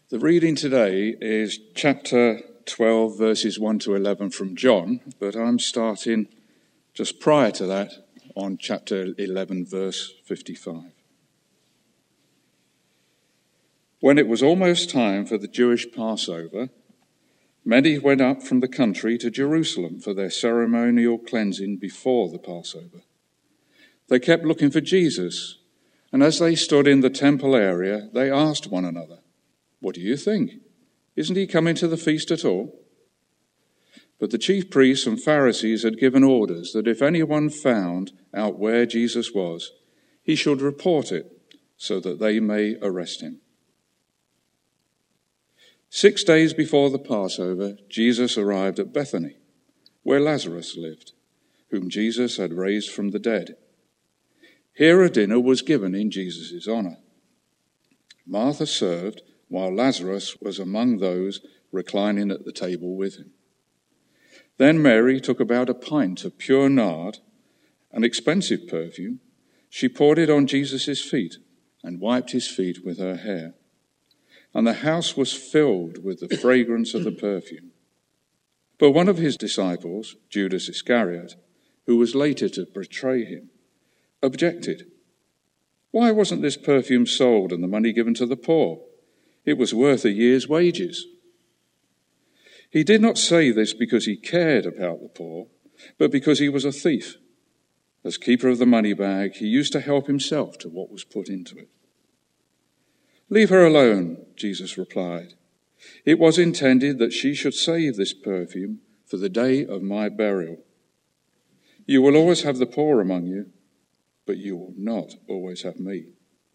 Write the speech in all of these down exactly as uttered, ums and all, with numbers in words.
The reading today is chapter twelve, verses one to eleven from John, but I'm starting just prior to that on chapter eleven, verse fifty-five. When it was almost time for the Jewish Passover, many went up from the country to Jerusalem for their ceremonial cleansing before the Passover. They kept looking for Jesus, and as they stood in the temple area, they asked one another, "What do you think? Isn't he coming to the feast at all?" But the chief priests and Pharisees had given orders that if anyone found out where Jesus was, he should report it so that they may arrest him. Six days before the Passover, Jesus arrived at Bethany, where Lazarus lived, whom Jesus had raised from the dead. Here a dinner was given in Jesus' honor. Martha served, while Lazarus was among those reclining at the table with him. Then Mary took about a pint of pure nard, an expensive perfume. She poured it on Jesus' feet and wiped his feet with her hair. And the house was filled with the fragrance of the perfume. But one of his disciples, Judas Iscariot, who was later to betray him, objected. "Why wasn't this perfume sold and the money given to the poor? It was worth a year's wages." He did not say this because he cared about the poor, but because he was a thief. As keeper of the money bag, he used to help himself to what was put into it. "Leave her alone," Jesus replied. "It was intended that she should save this perfume for the day of my burial. You will always have the poor among you, but you will not always have me."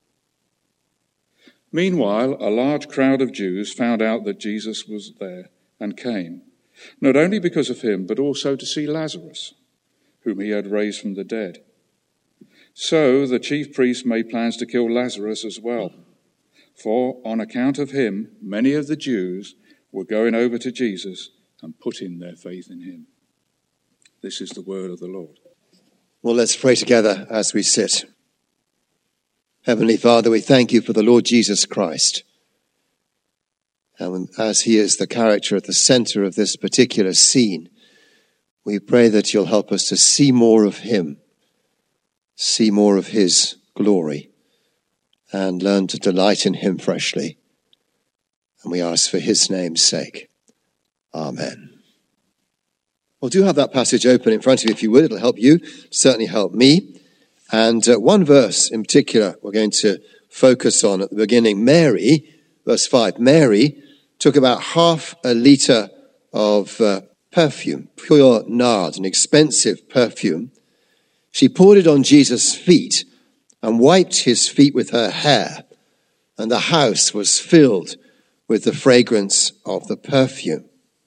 Meanwhile, a large crowd of Jews found out that Jesus was there and came, not only because of him, but also to see Lazarus, whom he had raised from the dead. So the chief priests made plans to kill Lazarus as well, for on account of him, many of the Jews were going over to Jesus and putting their faith in him. This is the word of the Lord. Well, let's pray together as we sit. Heavenly Father, we thank you for the Lord Jesus Christ. And as he is the character at the center of this particular scene, we pray that you'll help us to see more of him, see more of his glory, and learn to delight in him freshly. And we ask for his name's sake. Amen. Well, do have that passage open in front of you if you would. It'll help you, certainly help me. And uh, one verse in particular we're going to focus on at the beginning. Mary, verse five, Mary took about half a litre of uh, perfume, pure nard, an expensive perfume. She poured it on Jesus' feet and wiped his feet with her hair, and the house was filled with the fragrance of the perfume.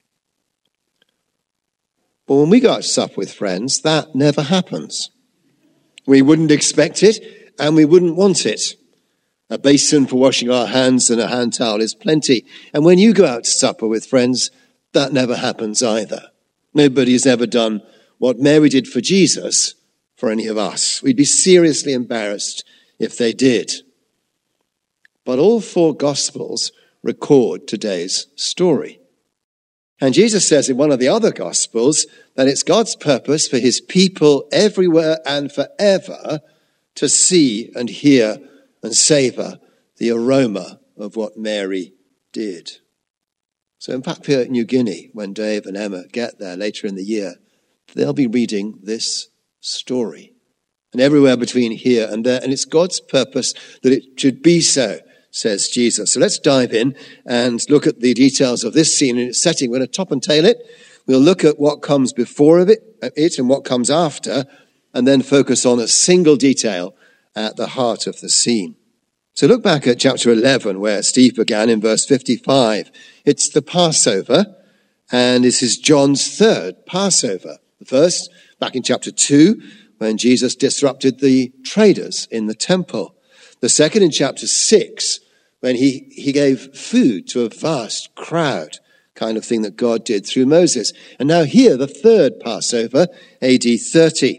But when we go out to sup with friends, that never happens. We wouldn't expect it, and we wouldn't want it. A basin for washing our hands and a hand towel is plenty. And when you go out to supper with friends, that never happens either. Nobody's ever done what Mary did for Jesus for any of us. We'd be seriously embarrassed if they did. But all four Gospels record today's story. And Jesus says in one of the other Gospels that it's God's purpose for his people everywhere and forever to see and hear and savor the aroma of what Mary did. So in Papua New Guinea, when Dave and Emma get there later in the year, they'll be reading this story. And everywhere between here and there, and it's God's purpose that it should be so, says Jesus. So let's dive in and look at the details of this scene and its setting. We're going to top and tail it. We'll look at what comes before of it, it and what comes after, and then focus on a single detail at the heart of the scene. So look back at chapter eleven, where Steve began in verse fifty-five. It's the Passover, and this is John's third Passover. The first, back in chapter two, when Jesus disrupted the traders in the temple. The second in chapter six, when he, he gave food to a vast crowd, kind of thing that God did through Moses. And now here, the third Passover, A D thirty.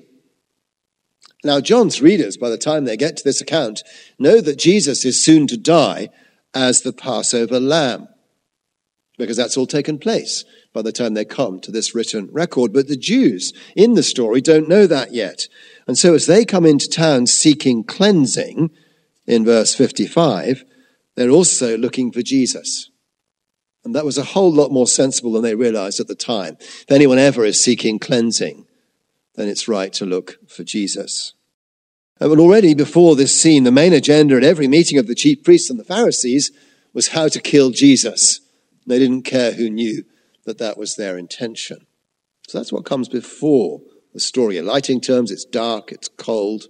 Now, John's readers, by the time they get to this account, know that Jesus is soon to die as the Passover lamb, because that's all taken place by the time they come to this written record. But the Jews in the story don't know that yet. And so as they come into town seeking cleansing, in verse fifty-five, they're also looking for Jesus. And that was a whole lot more sensible than they realized at the time. If anyone ever is seeking cleansing, then it's right to look for Jesus. But already before this scene, the main agenda at every meeting of the chief priests and the Pharisees was how to kill Jesus. They didn't care who knew that that was their intention. So that's what comes before the story. In lighting terms, it's dark, it's cold.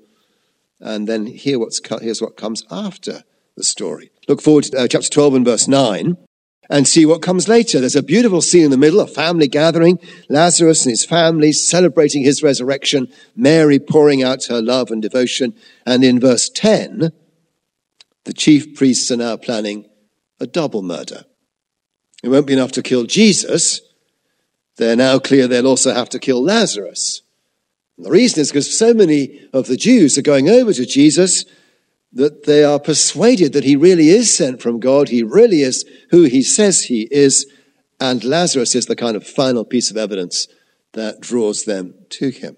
And then here what's, here's what comes after the story. Look forward to uh, chapter twelve and verse nine and see what comes later. There's a beautiful scene in the middle, a family gathering, Lazarus and his family celebrating his resurrection, Mary pouring out her love and devotion. And in verse ten, the chief priests are now planning a double murder. It won't be enough to kill Jesus. They're now clear they'll also have to kill Lazarus. And the reason is because so many of the Jews are going over to Jesus that they are persuaded that he really is sent from God. He really is who he says he is. And Lazarus is the kind of final piece of evidence that draws them to him.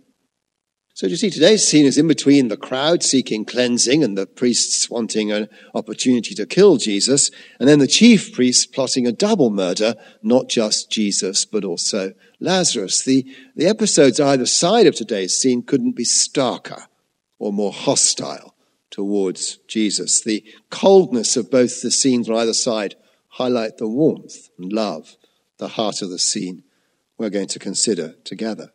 So you see, today's scene is in between the crowd seeking cleansing and the priests wanting an opportunity to kill Jesus, and then the chief priests plotting a double murder, not just Jesus, but also Lazarus. The, the episodes either side of today's scene couldn't be starker or more hostile towards Jesus. The coldness of both the scenes on either side highlight the warmth and love, the heart of the scene we're going to consider together.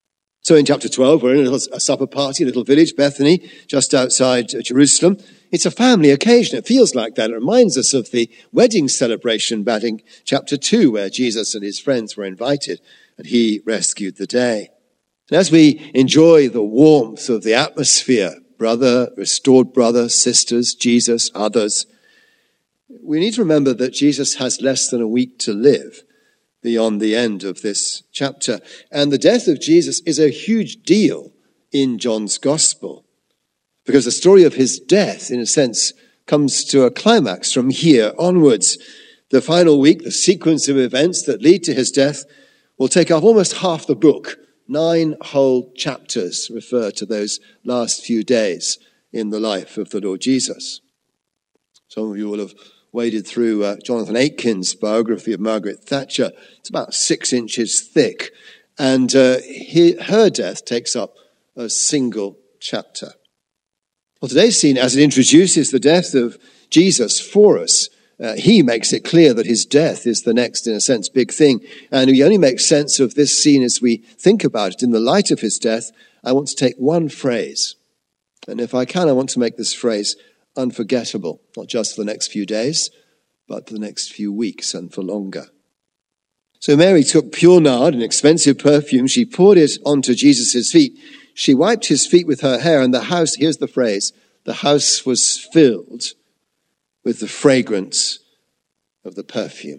So in chapter twelve, we're in a, little, a supper party, a little village, Bethany, just outside Jerusalem. It's a family occasion. It feels like that. It reminds us of the wedding celebration back in chapter two, where Jesus and his friends were invited, and he rescued the day. And as we enjoy the warmth of the atmosphere, brother, restored brother, sisters, Jesus, others, we need to remember that Jesus has less than a week to live beyond the end of this chapter. And the death of Jesus is a huge deal in John's gospel, because the story of his death, in a sense, comes to a climax from here onwards. The final week, the sequence of events that lead to his death, will take up almost half the book. Nine whole chapters refer to those last few days in the life of the Lord Jesus. Some of you will have waded through uh, Jonathan Aitken's biography of Margaret Thatcher. It's about six inches thick. And uh, he, her death takes up a single chapter. Well, today's scene, as it introduces the death of Jesus for us, uh, he makes it clear that his death is the next, in a sense, big thing. And we only make sense of this scene as we think about it in the light of his death. I want to take one phrase. And if I can, I want to make this phrase unforgettable, not just for the next few days, but for the next few weeks and for longer. So Mary took pure nard, an expensive perfume. She poured it onto Jesus' feet. She wiped his feet with her hair, and the house, here's the phrase, the house was filled with the fragrance of the perfume.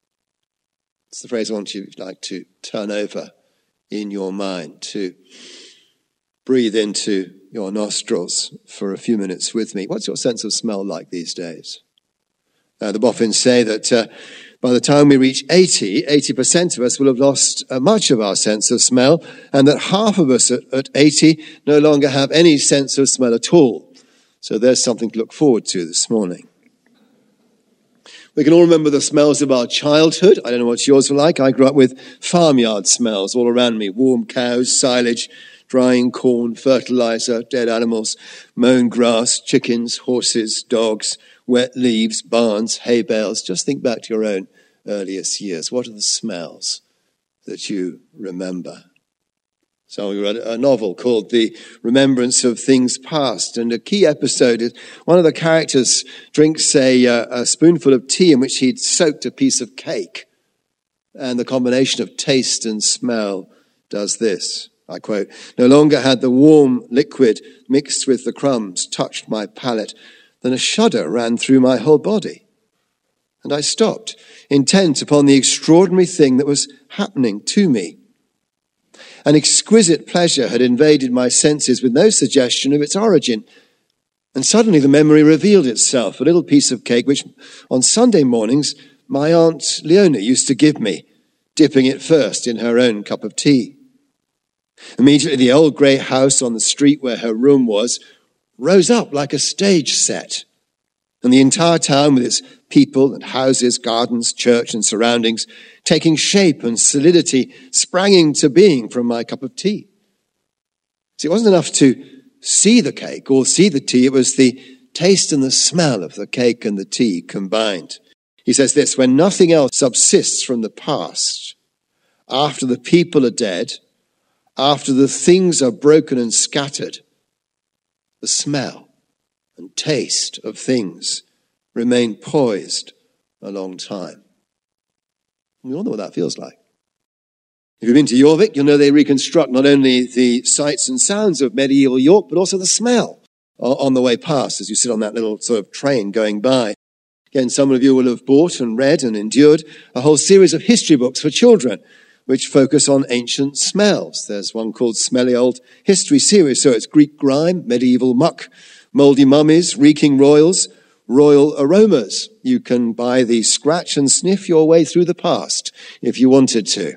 It's the phrase I want you like to turn over in your mind, to breathe into your nostrils for a few minutes with me. What's your sense of smell like these days? Uh, the boffins say that uh, by the time we reach eighty, eighty percent of us will have lost uh, much of our sense of smell, and that half of us at, at eighty no longer have any sense of smell at all. So there's something to look forward to this morning. We can all remember the smells of our childhood. I don't know what yours were like. I grew up with farmyard smells all around me. Warm cows, silage, drying corn, fertilizer, dead animals, mown grass, chickens, horses, dogs, wet leaves, barns, hay bales. Just think back to your own earliest years. What are the smells that you remember? So we read a novel called The Remembrance of Things Past, and a key episode is one of the characters drinks a, a spoonful of tea in which he'd soaked a piece of cake. And the combination of taste and smell does this. I quote, "No longer had the warm liquid mixed with the crumbs touched my palate, than a shudder ran through my whole body. And I stopped, intent upon the extraordinary thing that was happening to me. An exquisite pleasure had invaded my senses with no suggestion of its origin. And suddenly the memory revealed itself, a little piece of cake which on Sunday mornings my Aunt Leona used to give me, dipping it first in her own cup of tea. Immediately the old grey house on the street where her room was rose up like a stage set, and the entire town with its people and houses, gardens, church and surroundings taking shape and solidity sprang into being from my cup of tea. See, it wasn't enough to see the cake or see the tea, it was the taste and the smell of the cake and the tea combined. He says this, when nothing else subsists from the past, after the people are dead, after the things are broken and scattered, the smell and taste of things remain poised a long time. We all know what that feels like. If you've been to Jorvik, you'll know they reconstruct not only the sights and sounds of medieval York, but also the smell on the way past as you sit on that little sort of train going by. Again, some of you will have bought and read and endured a whole series of history books for children, which focus on ancient smells. There's one called Smelly Old History Series, so it's Greek grime, medieval muck, mouldy mummies, reeking royals, royal aromas. You can buy the scratch and sniff your way through the past if you wanted to.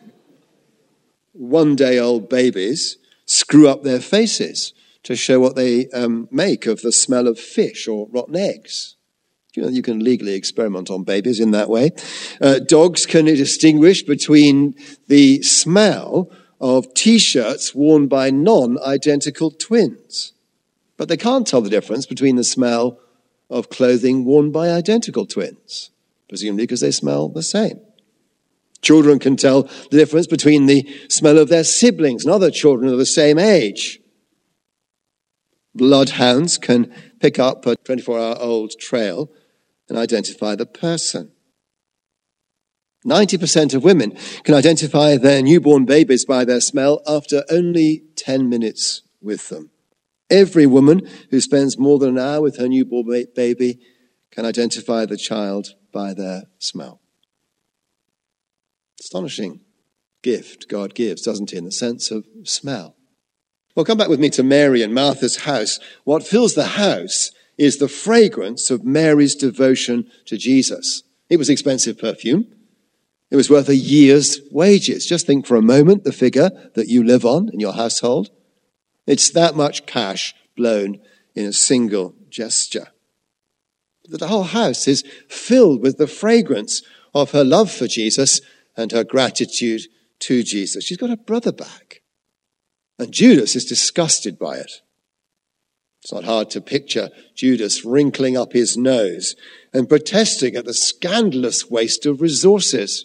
One-day-old babies screw up their faces to show what they um, make of the smell of fish or rotten eggs. You know, you can legally experiment on babies in that way. Uh, dogs can distinguish between the smell of T-shirts worn by non-identical twins. But they can't tell the difference between the smell of clothing worn by identical twins, presumably because they smell the same. Children can tell the difference between the smell of their siblings and other children of the same age. Bloodhounds can pick up a twenty-four hour old trail and identify the person. ninety percent of women can identify their newborn babies by their smell after only ten minutes with them. Every woman who spends more than an hour with her newborn baby can identify the child by their smell. Astonishing gift God gives, doesn't he, in the sense of smell. Well, come back with me to Mary and Martha's house. What fills the house is the fragrance of Mary's devotion to Jesus. It was expensive perfume. It was worth a year's wages. Just think for a moment the figure that you live on in your household. It's that much cash blown in a single gesture. The whole house is filled with the fragrance of her love for Jesus and her gratitude to Jesus. She's got her brother back. And Judas is disgusted by it. It's not hard to picture Judas wrinkling up his nose and protesting at the scandalous waste of resources.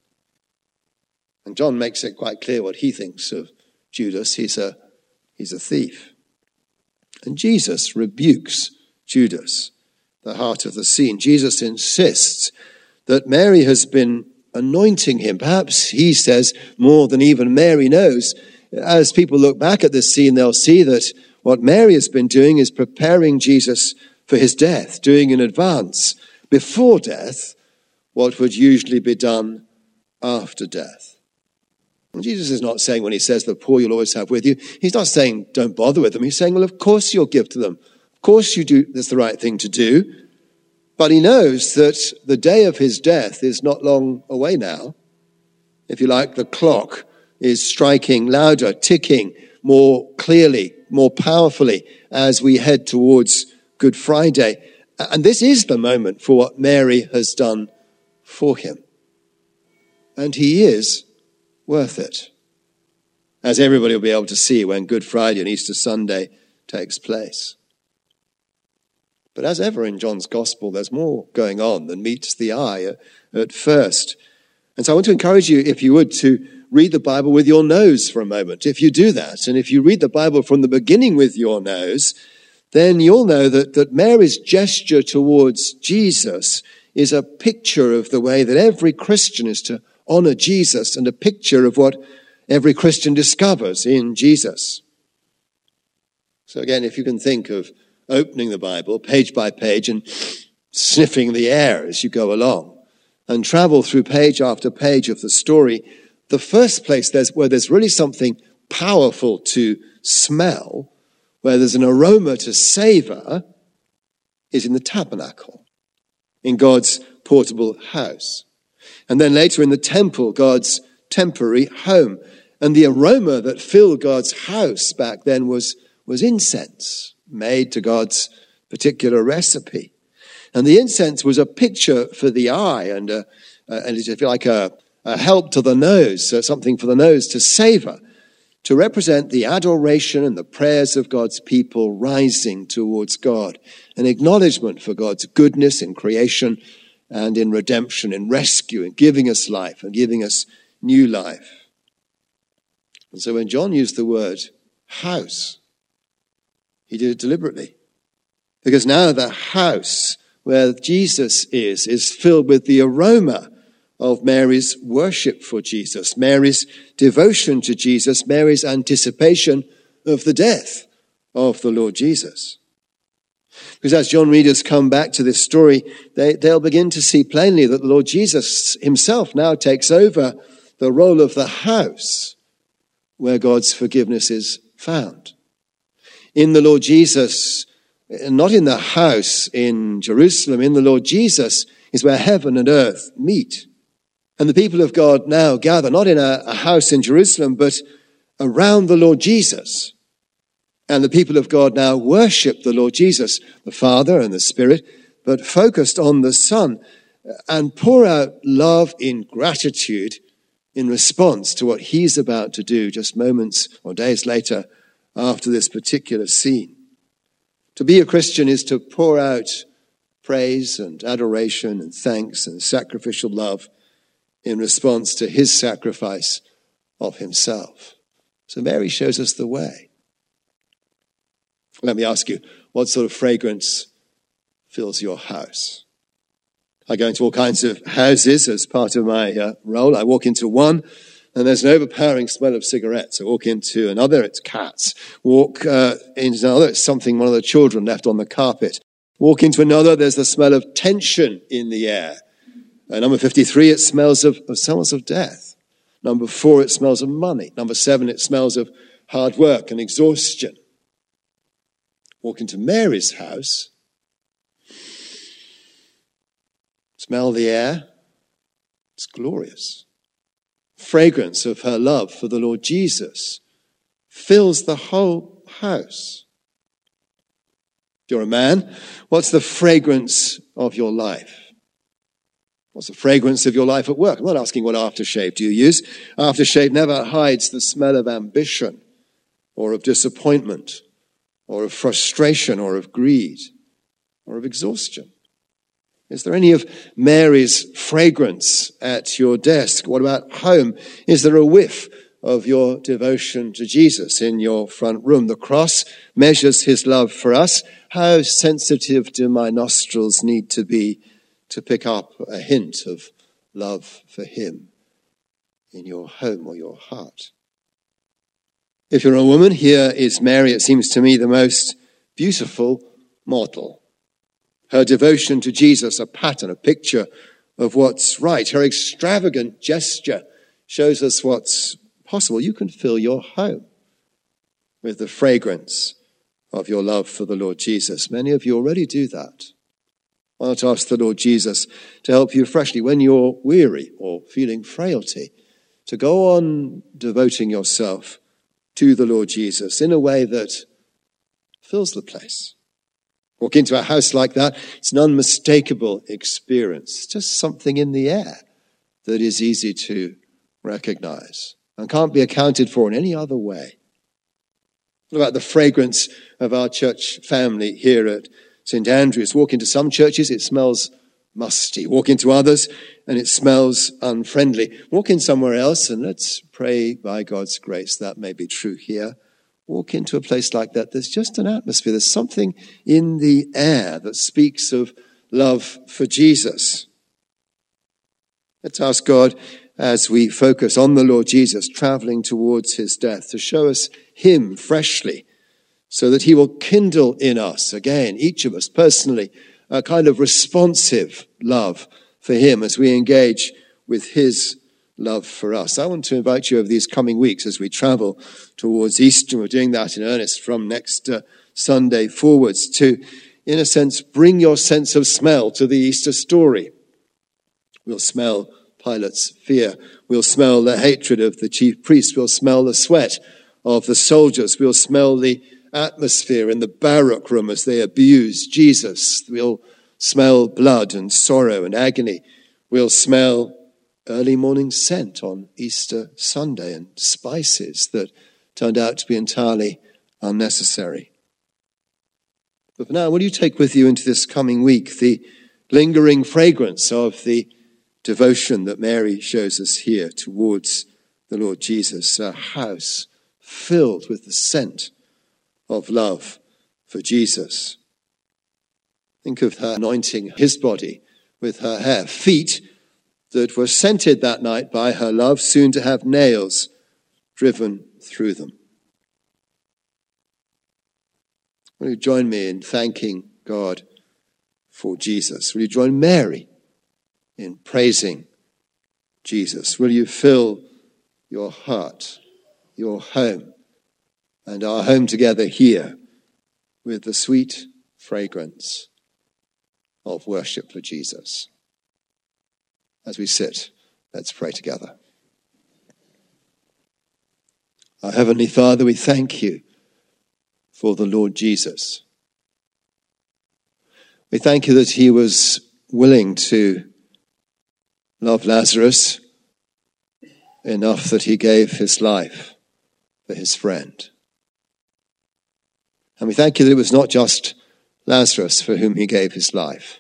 And John makes it quite clear what he thinks of Judas. He's a, he's a thief. And Jesus rebukes Judas, the heart of the scene. Jesus insists that Mary has been anointing him. Perhaps he says more than even Mary knows. As people look back at this scene, they'll see that what Mary has been doing is preparing Jesus for his death, doing in advance, before death, what would usually be done after death. And Jesus is not saying when he says the poor you'll always have with you, he's not saying don't bother with them. He's saying, well, of course you'll give to them. Of course you do. That's the right thing to do. But he knows that the day of his death is not long away now. If you like, the clock is striking louder, ticking more clearly, more powerfully as we head towards Good Friday. And this is the moment for what Mary has done for him. And he is worth it, as everybody will be able to see when Good Friday and Easter Sunday takes place. But as ever in John's Gospel, there's more going on than meets the eye at, at first. And so I want to encourage you, if you would, to read the Bible with your nose for a moment. If you do that, and if you read the Bible from the beginning with your nose, then you'll know that, that Mary's gesture towards Jesus is a picture of the way that every Christian is to honor Jesus, and a picture of what every Christian discovers in Jesus. So again, if you can think of opening the Bible page by page and sniffing the air as you go along and travel through page after page of the story, the first place there's, where there's really something powerful to smell, where there's an aroma to savor, is in the tabernacle, in God's portable house. And then later in the temple, God's temporary home. And the aroma that filled God's house back then was, was incense, made to God's particular recipe. And the incense was a picture for the eye and, a, and if you like, a, a help to the nose, so something for the nose to savor, to represent the adoration and the prayers of God's people rising towards God, an acknowledgement for God's goodness in creation and in redemption, in rescue, in giving us life and giving us new life. And so when John used the word house, he did it deliberately. Because now the house where Jesus is, is filled with the aroma of Mary's worship for Jesus, Mary's devotion to Jesus, Mary's anticipation of the death of the Lord Jesus. Because as John readers come back to this story, they, they'll begin to see plainly that the Lord Jesus himself now takes over the role of the house where God's forgiveness is found. In the Lord Jesus, not in the house in Jerusalem, in the Lord Jesus is where heaven and earth meet. And the people of God now gather, not in a, a house in Jerusalem, but around the Lord Jesus. And the people of God now worship the Lord Jesus, the Father and the Spirit, but focused on the Son, and pour out love in gratitude in response to what he's about to do just moments or days later after this particular scene. To be a Christian is to pour out praise and adoration and thanks and sacrificial love in response to his sacrifice of himself. So Mary shows us the way. Let me ask you, what sort of fragrance fills your house? I go into all kinds of houses as part of my uh, role. I walk into one, and there's an overpowering smell of cigarettes. I walk into another, it's cats. Walk uh, into another, it's something one of the children left on the carpet. Walk into another, there's the smell of tension in the air. Uh, number fifty-three, it smells of, it smells of death. Number four, it smells of money. Number seven, it smells of hard work and exhaustion. Walk into Mary's house, smell the air, it's glorious. Fragrance of her love for the Lord Jesus fills the whole house. If you're a man, what's the fragrance of your life? What's the fragrance of your life at work? I'm not asking what aftershave do you use. Aftershave never hides the smell of ambition or of disappointment or of frustration or of greed or of exhaustion. Is there any of Mary's fragrance at your desk? What about home? Is there a whiff of your devotion to Jesus in your front room? The cross measures his love for us. How sensitive do my nostrils need to be to pick up a hint of love for him in your home or your heart? If you're a woman, here is Mary, it seems to me, the most beautiful model. Her devotion to Jesus, a pattern, a picture of what's right. Her extravagant gesture shows us what's possible. You can fill your home with the fragrance of your love for the Lord Jesus. Many of you already do that. Why not ask the Lord Jesus to help you freshly when you're weary or feeling frailty, to go on devoting yourself to the Lord Jesus in a way that fills the place. Walk into a house like that, it's an unmistakable experience. It's just something in the air that is easy to recognize and can't be accounted for in any other way. What about the fragrance of our church family here at Saint Andrew's? Walk into some churches, it smells musty. Walk into others, and it smells unfriendly. Walk in somewhere else, and let's pray by God's grace that may be true here. Walk into a place like that, there's just an atmosphere. There's something in the air that speaks of love for Jesus. Let's ask God, as we focus on the Lord Jesus, traveling towards his death, to show us him freshly, so that he will kindle in us, again, each of us personally, a kind of responsive love for him as we engage with his love for us. I want to invite you over these coming weeks as we travel towards Easter. We're doing that in earnest from next uh, Sunday forwards, to in a sense, bring your sense of smell to the Easter story. We'll smell Pilate's fear. We'll smell the hatred of the chief priests. We'll smell the sweat of the soldiers. We'll smell the atmosphere in the barrack room as they abuse Jesus. We'll smell blood and sorrow and agony. We'll smell early morning scent on Easter Sunday and spices that turned out to be entirely unnecessary. But for now, will you take with you into this coming week the lingering fragrance of the devotion that Mary shows us here towards the Lord Jesus, a house filled with the scent of love for Jesus. Think of her anointing his body with her hair, feet that were scented that night by her love, soon to have nails driven through them. Will you join me in thanking God for Jesus? Will you join Mary in praising Jesus? Will you fill your heart, your home, and our home together here with the sweet fragrance of worship for Jesus? As we sit, let's pray together. Our Heavenly Father, we thank you for the Lord Jesus. We thank you that he was willing to love Lazarus enough that he gave his life for his friend. And we thank you that it was not just Lazarus for whom he gave his life.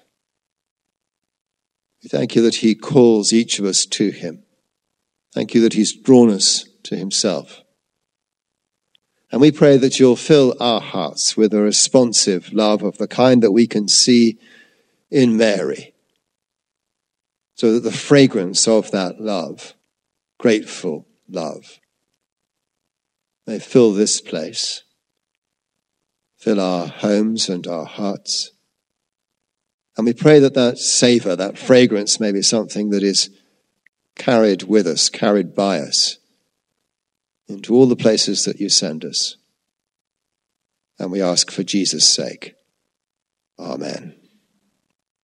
We thank you that he calls each of us to him. Thank you that he's drawn us to himself. And we pray that you'll fill our hearts with a responsive love of the kind that we can see in Mary, so that the fragrance of that love, grateful love, may fill this place, fill our homes and our hearts. And we pray that that savor, that fragrance may be something that is carried with us, carried by us into all the places that you send us. And we ask for Jesus' sake. Amen.